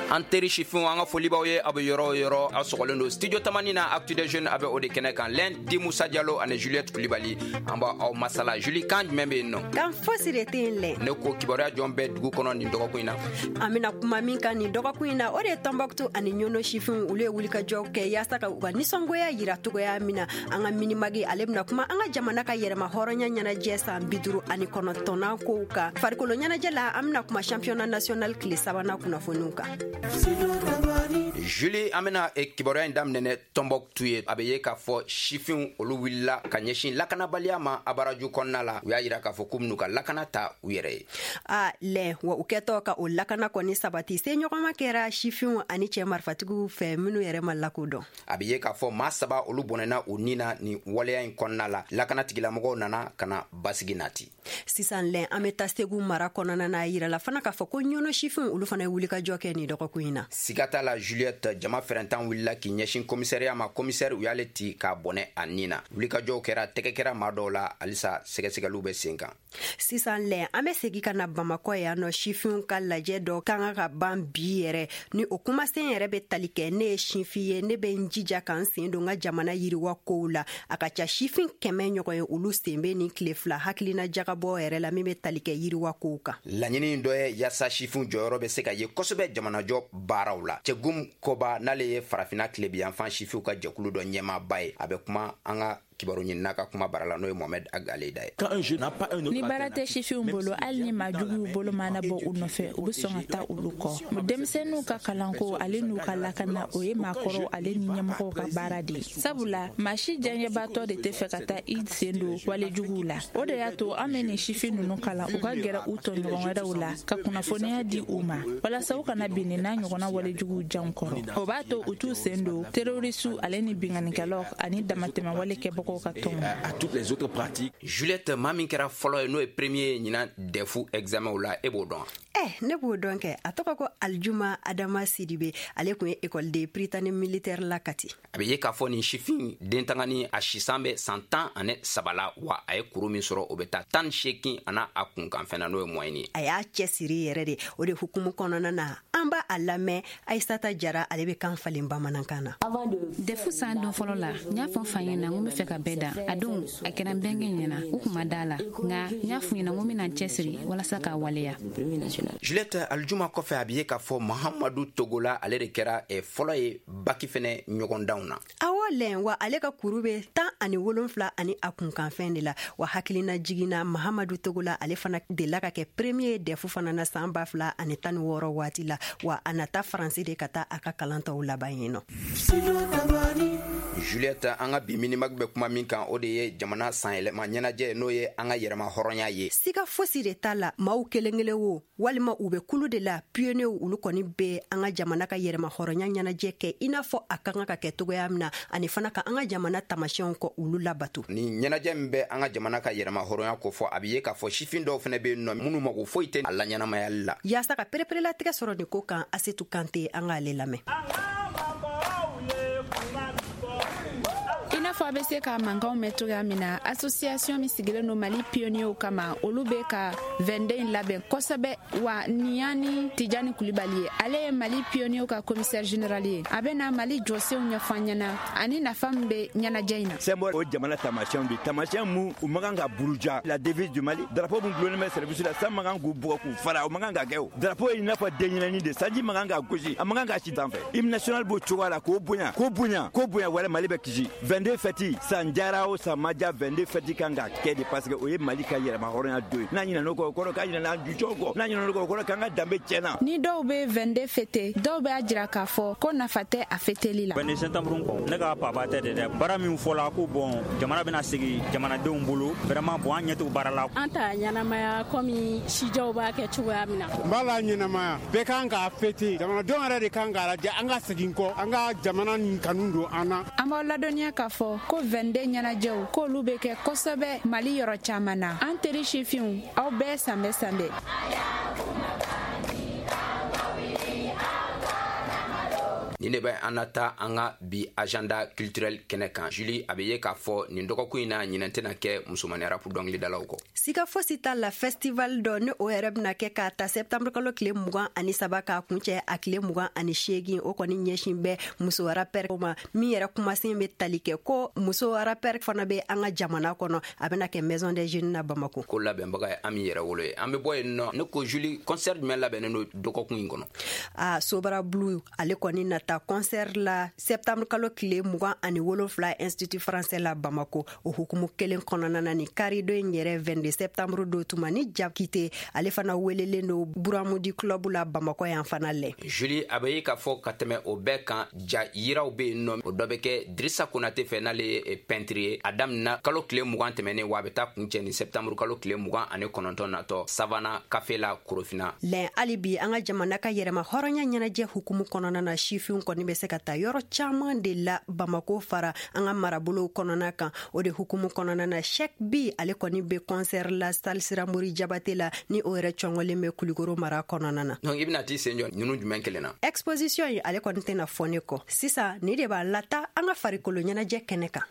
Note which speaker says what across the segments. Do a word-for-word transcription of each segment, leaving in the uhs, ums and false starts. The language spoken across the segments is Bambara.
Speaker 1: Anteri Chifun anga foli baw ye abe yoro yoro a sogolen do studio tamanina Actu des Jeunes abe ode kene kan len di Moussa Diallo ane Juliette Koulibaly amba aw masala Julie kan membe no
Speaker 2: kan fosire tin le
Speaker 1: ne ko kibaruya jombe dugu kono ni dogo kuina
Speaker 2: amina kuma min kan ni dogo kuina ode Tombouctou ani nyono Chifun ule wulika joke yasa ka uga nisongoya yira tugoya mina anga minimagi alebna kuma anga jamana ka yerema horonya nyana jesa biduru ani kono tona ko ka farikolo nyana jela amna kuma championnat national clé sabana kuna fonuka
Speaker 1: Julie amena e kibaruya ndam nene Tombouctou ye abeye ka fo Chifun olu willa ka nyeshin lakana baliama abaraju konnala uya yira ka fo kumnuka lakana ta uyere
Speaker 2: a le wa uketo ka o lakana koni sabati se nyokoma kera Chifun ani che marfatigu fe minu yere malakudo
Speaker 1: abeye ka fo masaba olu bonena unina ni waleya in konnala lakana tigila mogo nana kana basiginati
Speaker 2: sisan le ameta stegu mara konana na yira la fana ka fo ko nyono Chifun ulu fana wulika joke ni doko kuina
Speaker 1: sigata la Juliette jama ferentan willa ki nyeshin commissariat ma commissaire uyaleti ka bone anina wulika jokera tekekera madola alisa segesegalu be senkan
Speaker 2: sisan le ame segi kana Bamako ya no Chifun ka laje do kanga ka ban biere ni okuma sen yere be talike ne Chifiye ne be njija kan sen do nga jamana yiri wa koula akacha Chifun keme nyoko ye ulu sembe ni klefla haklina jagabo yere la mime talike yiri wa kouka
Speaker 1: la nyini ndoye yasa Chifun joro be seka ye kosobe jamana job barawla tegum koba nale ye farafina klebi enfant Chifun ka jakulu do nyema baye abe kuma anga kibaru nyina ka kuma barala no Mohamed Agale dai
Speaker 3: ni barate Chifun bolo alni majugu bolo mana bo unofe ubusonga ta uluko mudemsenu ka kalanko alinu kala kana oye makoro aleni nyamko ka baradi sabula mashi janye bato de tefekata id sendo wale jugula ode yato ameni Chifun no kala uka gera uto nyongweda ula ka kuna fone ya di uma wala sauka na binina nyongona wale jugu jankoro obato utu sendo terroristu aleni bingani kalok ani damatema wale kebo
Speaker 4: à toutes les autres pratiques.
Speaker 1: Juliette Maminkera follow no premier nyina defu examen ola ebodon
Speaker 2: eh ne bodon ke atoko ko Aljuma Adama Sidibe ale ko école des Britanniques militaires lakati
Speaker 1: abiye ka foni Chifun dentangani ashisambe cent ans ane sabala wa ay kurumi soro obeta tan shekin ana akun kan fena no moyni
Speaker 2: aya chesiri yerede ode hukumu konona na amba alame Aissata Jara alebe kan falimba manankana
Speaker 5: defu san don folo la nya fon fanyena ngumbe feka beda adun akena bengen nyena ukuma dala nga nya funyena ngumi na chesiri wala saka waleya
Speaker 1: Juliette Aljuma kofe abiye ka fo Mahamadou Togola ale de kera e folo ye baki fene nyogondawna
Speaker 2: awolen wa ale ka kurube tan ani wolonfla ani akun kan fende la wa hakilina jigina Mahamadou Togola ale fana de la ka ke premier defu fana na samba fla ani tan woro wati la wa anata français de kata aka kalanta ula bayino
Speaker 1: Juliette anga bimini magbe kuma min kan ode ye jamana sanele ma nyenaje no ye anga yerema horonya ye
Speaker 2: siga fosi de tala mau kelengele wo walima ube kulu de la pione ulu koni be anga jamana ka yerema horonya nyenaje ke inafo akanga ka ke togo yamna ani fana ka anga jamana tamashion ko ulu labatu
Speaker 1: ni nyenaje mbe anga jamana ka yerema horonya ko fo abiye ka fo Chifun do fene be no munu mago foite alla nyana ma yalla
Speaker 2: ya saka perepere la tika soro ni ko kan asetu kante anga lelame
Speaker 3: Fabese ka manga meto ya mina association mi sigile no Mali pionnier kama olube ka vende laben kosabe wa niani Tijani Koulibaly ale Mali pionnier ka commissaire généralier abena Mali Jose Unyafanyana ani na fambe nyana jaina
Speaker 6: sembo o jamana tamashan bi tamashan mu umaganga buruja la devise du Mali drapeau bu gloneme service la samanga gu buko ku fara umaganga geo drapeau ina fa denyina ni de saji maganga goji amaganga chitanfe hymne national bo chwala ko bunya ko bunya ko bunya wala Mali be kiji vingt-deux feti sanjara o samaja vingt-deux feti kanga kedi parce que oye Mali ka yera ma horonya do na nyina no ko ko ka nyina na juchoko na nyina no ko ko kanga dambe chena
Speaker 3: ni do be vingt-deux fete do be ajira ka fo ko na fate afeteli la
Speaker 7: vingt septembre ko ne ka papa te de bara mi fola ko bon jamana bena sigi jamana de umbulu vraiment bon anyetu barala
Speaker 8: anta nyana maya komi shijo ba ke chuwa mina
Speaker 9: bala nyina maya be kanga afeti jamana do ara de kanga ra ja anga sigin ko anga jamana kanundo ana
Speaker 3: amba la donia ka fo ko vingt-deux nyana jew ko lube ke kosobe Mali yoro chamana anteri Chifun au be sambe sambe
Speaker 1: ni ne bɛ an na taa an ka bi agenda culturel kɛnɛ kan. Julie a bɛ ye k'a fɔ nin dɔgɔkun in na ɲinɛn tɛna kɛ musomani rap dɔnkilidalaw kɔ.
Speaker 2: Siga fosi t'a la festival dɔ ni o yɛrɛ bɛna kɛ k'a ta septembre kalo tile mugan ani saba k'a kuncɛ a tile mugan ani seegin. O kɔni ɲɛsin bɛ muso rapper ma min yɛrɛ kumasen bɛ tali kɛ ko muso rapper fana bɛ an ka jamana kɔnɔ a bɛna kɛ maison des jeunes na Bamako.
Speaker 1: Ko labɛnbaga ye Ami yɛrɛ wolo ye. An bɛ bɔ yen nɔ ne ko Julie concert jumɛn labɛnnen don dɔgɔkun in kɔnɔ.
Speaker 2: Ah Sobara Blue ale kɔni nata concert la septembre kalo tile mugan ani wolonfila Institut Français la Bamako. O hukumu kelen kɔnɔna na ni karido in yɛrɛ vingt-deux septembre do tuma ni Jakite ale fana welelen do Buramudi club la Bamako yan fana lɛ.
Speaker 1: Julie a bɛ ye k'a fɔ ka tɛmɛ o bɛɛ kan ja yiraw bɛ yen nɔ o dɔ bɛ kɛ Drissa Konate fɛ n'ale ye peintre ye a daminɛna kalo tile mugan tɛmɛnen wa a bɛ taa kuncɛ ni septembre kalo tile mugan ani kɔnɔntɔn natɔ Savana Café la Korofina.
Speaker 2: Lɛn hali bi an ka jamana ka yɛrɛma hɔrɔnya ɲɛnajɛ hukumu kɔnɔna na sifinw kɔni bɛ se ka taa yɔrɔ caman de la Bamako fara an ka marabolow kɔnɔna kan. O de hukumu kɔnɔna na Cheikh B ale kɔni bɛ concert la Salle Siramori Jabate la ni o yɛrɛ cɔngɔlen bɛ Kulikoro mara kɔnɔna na.
Speaker 1: Donc i bɛna t'i sen jɔ ninnu jumɛn kelen na.
Speaker 2: Exposition in ale kɔni tɛna fɔ ne kɔ. Sisan ni de b'a lata an ka farikolo ɲɛnajɛ kɛnɛ kan.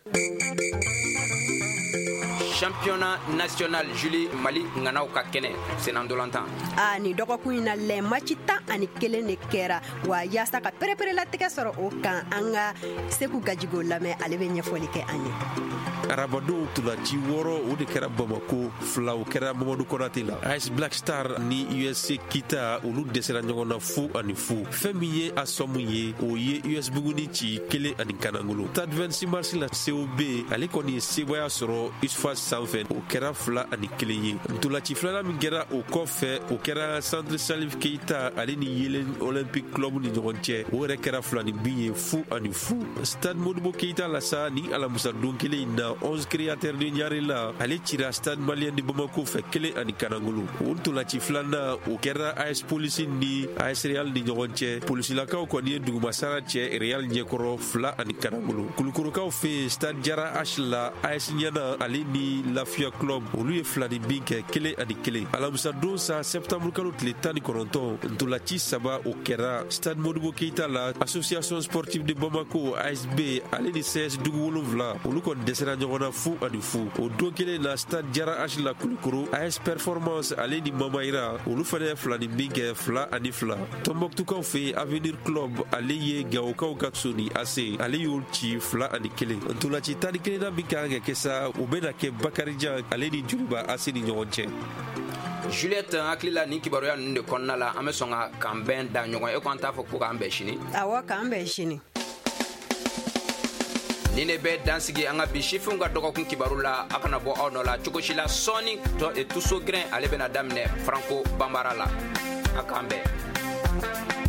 Speaker 1: Championnat national Julie Mali nganaw ka kɛnɛ senandolantan.
Speaker 2: Ah ni dɔgɔkun in na lɛ match tan ani kelen de kɛra wa yaasa ka perepere latigɛ sɔrɔ o kan an ka Seku Gajigo lamɛn ale bɛ ɲɛfɔli kɛ an ye.
Speaker 10: Arabadow tulaci wɔɔrɔ o de kɛra Bamako, fila o kɛra Mamadou Konate la. A S Black Star ni U S C Kita olu dɛsɛra ɲɔgɔn na fu ani fu. Fɛn min ye a sɔmu ye o ye U S Buguni ci kelen ani Kanangolo. Stade vingt-six mars la C O B ale kɔni ye sebaya sɔrɔ Isfa sanfɛ o kɛra fila ani kelen ye. Ntolaci filanan min kɛra o kɔfɛ o kɛra Centre Salif Keita ale ni Yelen Olympic Club ni ɲɔgɔn cɛ o yɛrɛ kɛra fila ni bin ye fu ani fu. Stade Modibo Keita la sa ni alamusa don kelen in na onze créateurs de ɲare la ale cira Stade Malien de Bamako fɛ kelen ani Kanangolo. O ntolaci filanan o kɛra A S Police ni A S Real ni ɲɔgɔn cɛ. Polisilakaw kɔni ye dugumasara cɛ Real ɲɛkɔrɔ fila ani Kanangolo. Kulukorokaw fɛ Stade Jara H la A S Ɲana ale ni Lafia Club olu ye fila ni bin kɛ kelen ani kelen. Alamisa don sa septembre kalo tile tan ni kɔnɔntɔn ntolaci saba o kɛra Stade Modibo Keita la Association Sportive de Bamako A S B ale ni C S dugu wolonwula olu kɔni dɛsɛra ɲɔgɔn na fu ani fu. O don kelen na Stade Jara H la Kulukoro A S Performance ale ni Mamayira olu fana ye fila ni bin kɛ fila ani fila. Tombouctoukaw fɛ Avenir Club ale ye Gawokaw ka soni A C ale y'o ci fila ani kelen. Ntolaci tan ni kelen na min kan ka kɛ sa o bɛna kɛ Bakarijan ale ni Joliba A C ni ɲɔgɔn cɛ.
Speaker 1: Juliette hakili la nin kibaruya ninnu de kɔnɔna la an bɛ sɔn ka k'an bɛn da ɲɔgɔn e ko an t'a fɔ ko k'an bɛn sini.
Speaker 2: Awɔ k'an bɛn sini.
Speaker 1: Ni ne bɛ dansigi an ka bi sifinw ka dɔgɔkun kibaru la a kana bɔ aw nɔ la cogo si la sɔɔni tuso grin ale bɛna daminɛ Franco Bambara la a k'an bɛn.